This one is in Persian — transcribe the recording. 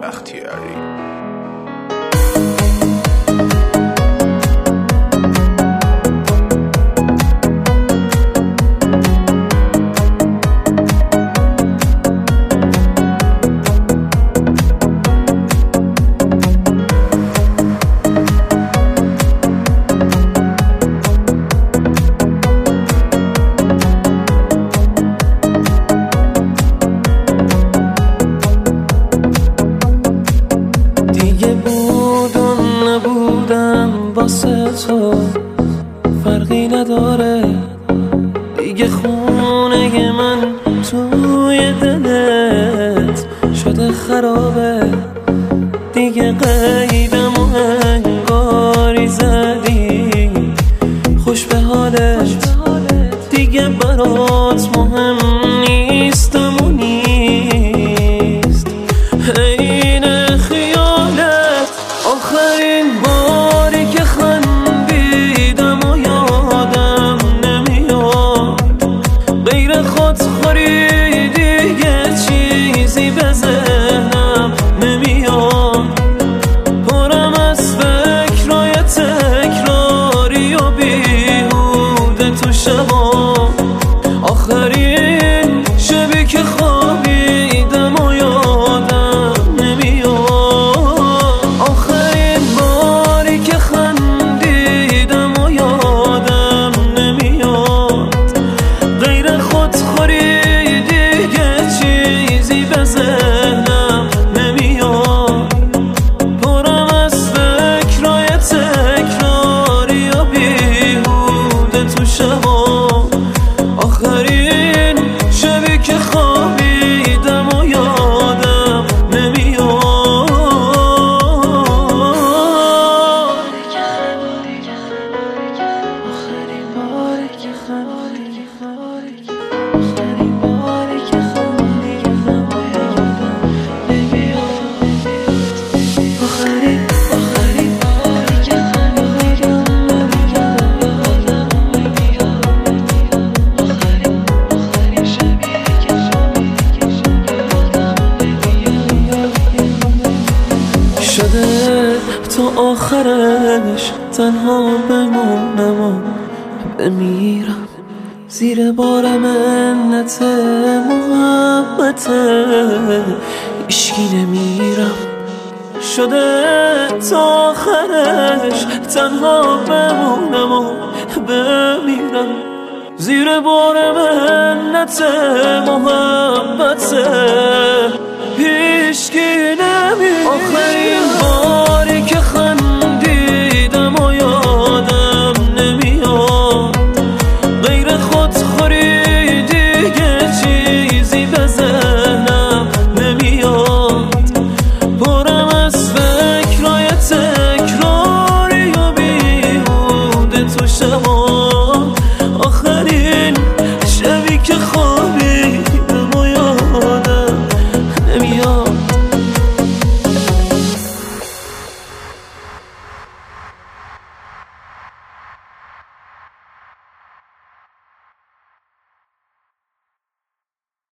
بختیاری. واسه تو فرقی نداره دیگه، خونه من توی دلت شده خرابه دیگه، قیدم و انگاری زدی خوش به حالت دیگه، برات مهم نیستم و نیست عین خیالت. آخرین باری که خندیدم و یادم نمیاد، غیر خودخوری دیگه چیزی به ذهنم نمیاد، پرم از فکرای تکراری و بیهوده تو شبا. آخرین شبی که خوابیدم و یادم نمیاد، آخرین باری که خندیدم و یادم نمیاد، غیر خودخوری دیگه چیزی به ذهنم نمیاد، پرم از فکرای تکراری و بیهوده تو شبا. آخرین شبی که خوابیدم و یادم نمیاد. آخرین باری که خندیدم و یادم نمیاد، آخرین باری که خندیدم شده تا آخرش تنها بمونم و بمیرم، زیر بار منت محبت هیچکی نمیرم. شده تا آخرش تنها بمونم و بمیرم، زیر بار منت محبت